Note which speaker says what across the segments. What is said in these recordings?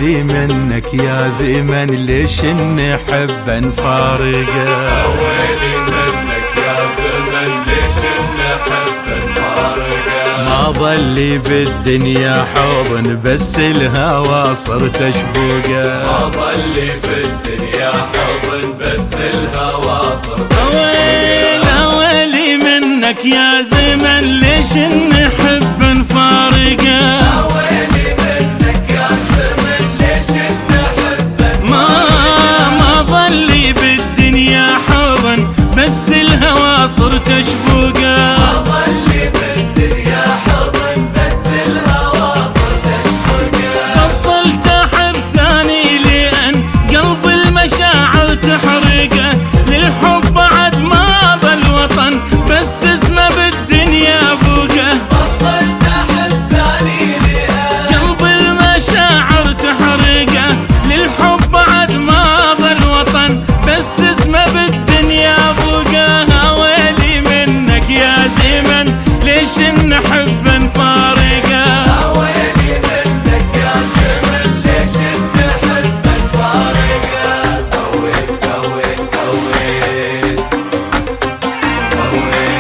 Speaker 1: أولي منك يا زمن ليش نحب نفارقه؟
Speaker 2: أولي منك يا زمن ليش نحب نفارقه؟
Speaker 1: ما ظلي بالدنيا حضن بس الهوى صرت أشبوقه.
Speaker 2: ما ظلي بالدنيا حضن بس الهوى صرت أشبوقه.
Speaker 1: أولي منك يا زمن ليش نحب نفارقه؟
Speaker 2: أولي منك يا زمن ليش نحب نفارقه؟
Speaker 1: ما ظلي بالدنيا حضن بس الهوى صرت أشبوقه.
Speaker 2: ما ظلي بالدنيا حضن بس الهوى صرت أشبوقه.
Speaker 1: بطلت أحب ثاني لأن قلب المشاعر تحرقه. للحب بعد ما بالوطن بس اسمه بالدنيا بوقه.
Speaker 2: بطلت أحب ثاني لأن
Speaker 1: قلب المشاعر تحرقه. للحب بعد ما بالوطن بس اسمه بالدنيا بوقه. ويلي منك يا زمن ليش نحب نفارقه؟
Speaker 2: أولي منك يا زمن ليش نحب نفارقه؟ أويل أويل أويل أويل.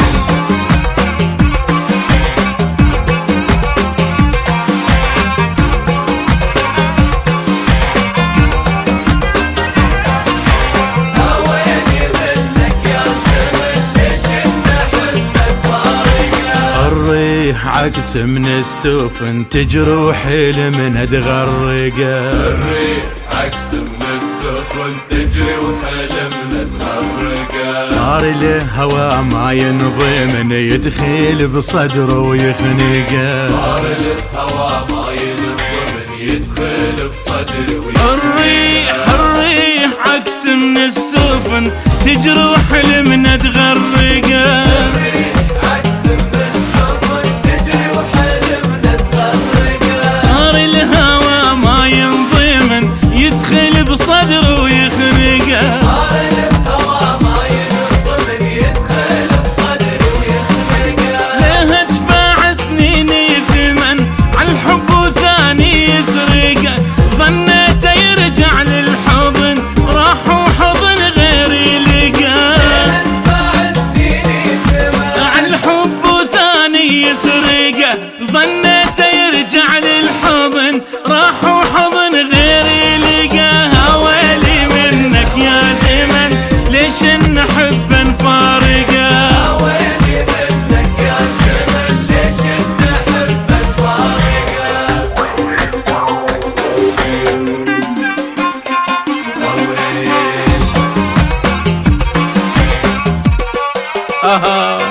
Speaker 2: أولي منك يا زمن ليش نحب نفارقه؟
Speaker 1: الريح عكس من السفن تجروح لمن تغرقه.
Speaker 2: الريح عكس من السفن تجري وحلمنا تغرقه.
Speaker 1: صار الهوى ما ينضمن يدخل بصدره ويخنقه.
Speaker 2: صار الهوى ما ينضمن يدخل بصدري
Speaker 1: الريح عكس من السفن تجروح لمن تغرقه.
Speaker 2: الريح عكس من السفن تجري وحلمنا تغرقه.
Speaker 1: صار الهوى ما ينضمن يدخل بصدره ويخنقه.
Speaker 2: صار الهوى ما ينضمن يدخل بصدري ويخنقه.
Speaker 1: ليه ادفع سنيني ثمن عالحب وثاني يسرقه. ظنيته يرجع للحضن راح وحضن غيري لقاه.
Speaker 2: ادفع سنيني ثمن
Speaker 1: عالحب وثاني يسرقه. ظنيته يرجع للحضن راح وحضن غيري لقاه. ويلي منك يا زمن ليش نحب نفارقه؟
Speaker 2: أولي منك يا زمن ليش نحب نفارقه؟
Speaker 1: آها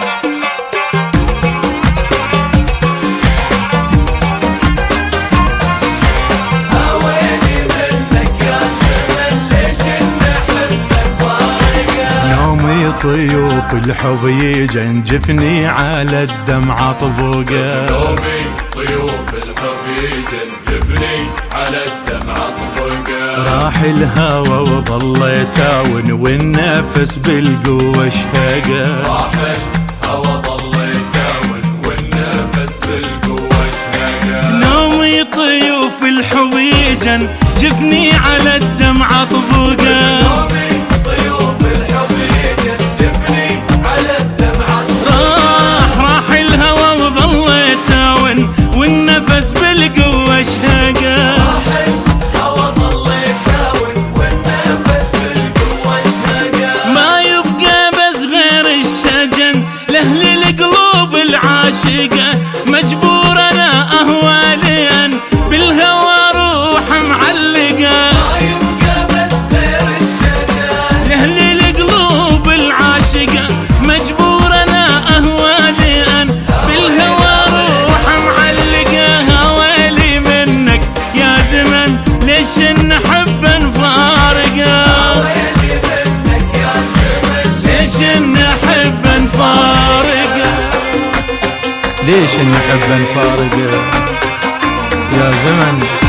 Speaker 2: أولي منك يا زمن ليش نحب نفارقه؟
Speaker 1: نومي طيوف الحب يجنجفني على الدمعة طبوقه.
Speaker 2: نومي طيوف الحب يجنجفني على الدمعة طبقه.
Speaker 1: راح الهوى وظليت اون والنفس بالقوة شهقه.
Speaker 2: راح الهوى ظليت اون والنفس بالقوة شهقه.
Speaker 1: نومي طيوف الحب يجنجفني على الدمعة طبوقه.
Speaker 2: نومي طيوف الحب يجنجفني على الدمعة طبقه.
Speaker 1: راح الهوى وظليت اون والنفس بالقوة شهقه.
Speaker 2: راح الهوى ظليت اون والنفس بالقوة شهقه.
Speaker 1: ما يبقى بس غير الشجن لأهل القلوب العاشقة. مجبور أنا أهوى لأن بالهوى روح معلقة.
Speaker 2: ما يبقى بس غير الشجن
Speaker 1: لأهل القلوب العاشقة. مجبور أنا أهوى لأن بالهوى روح معلقة. ويلي منك يا زمن ليش نحب نفارقه؟
Speaker 2: أولي منك يا زمن
Speaker 1: ليش نحب نفارقه؟ ليش نحب نفارقه يا زمن؟